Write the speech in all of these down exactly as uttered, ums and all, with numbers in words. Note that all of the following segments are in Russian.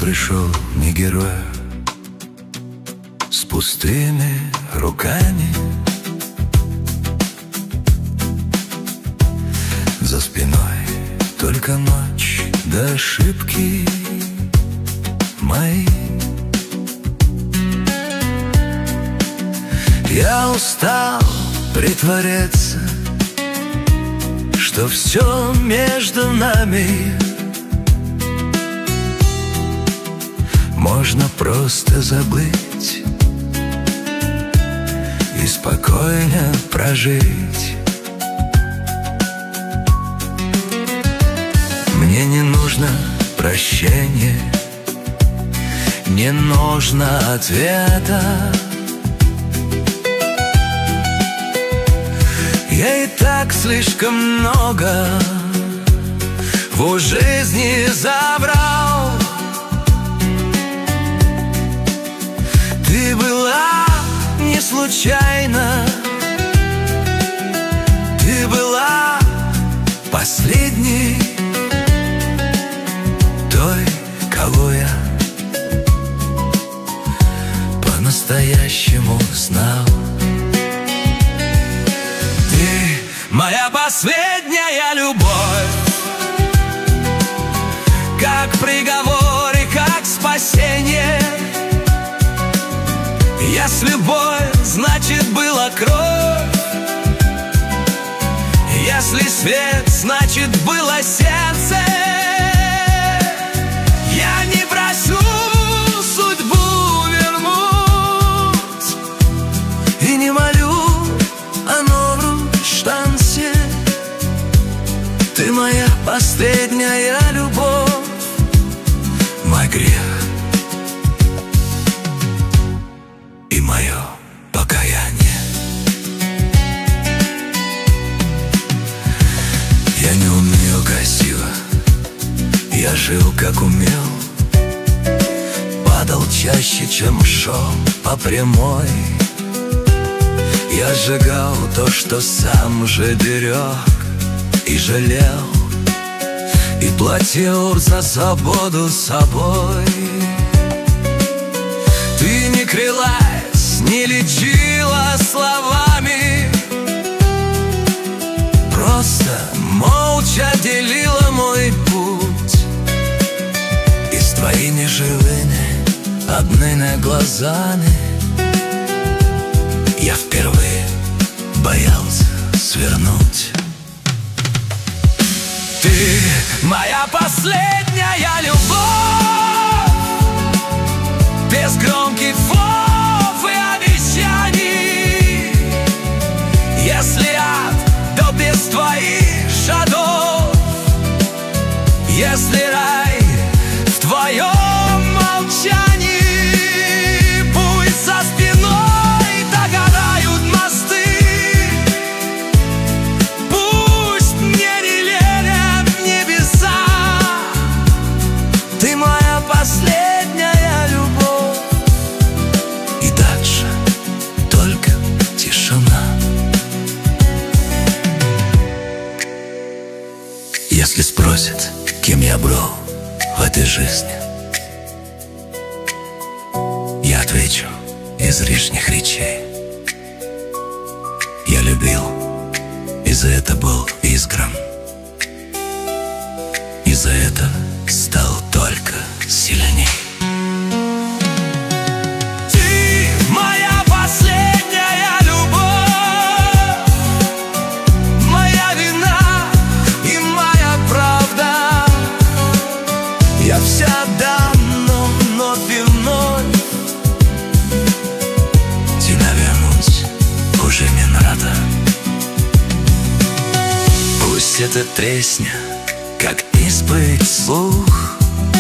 пришел не герой с пустыми руками. За спиной только ночь да ошибки мои. Я устал притворяться, что все между нами. Можно просто забыть и спокойно прожить. Мне не нужно прощения, не нужно ответа. Я и так слишком много в жизни забрал. Ты была не случайно, ты была последней, той, кого я по-настоящему знал. Ты моя последняя любовь, как приговор и как спасение. Если боль, значит была кровь. Если свет, значит было сердце. Я не прошу судьбу вернуть и не молю о новом шансе. Ты моя последняя любовь, мой грех и мое покаяние. Я не умею красиво, я жил как умел, падал чаще, чем шел по прямой. Я сжигал то, что сам же берег и жалел, и платил за свободу собой. Ты не крылась, не лечила словами, просто молча делила мой путь. И с твоими живыми, одними глазами я впервые боялся свернуть. Ты моя последняя любовь, без громких слов и обещаний. Если ад, то без твоих шагов. Если рай в твоем молчании. Пусть за спиной догорают мосты, пусть мне не верят небеса. Ты моя последняя любовь, и дальше только тишина. Если спросят, кем я был в этой жизни, я отвечу излишних речей. Я любил, и за это был изгнан, и за это стал только сильней. Ты моя последняя любовь, моя вина и моя правда. Я все отдам, но вновь и вновь тебя вернуть уже не надо. Пусть это тресня, как исповедь слух,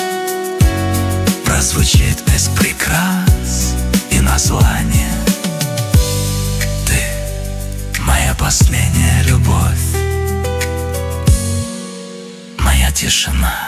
прозвучит без прикрас и названия. Ты моя последняя любовь, моя тишина.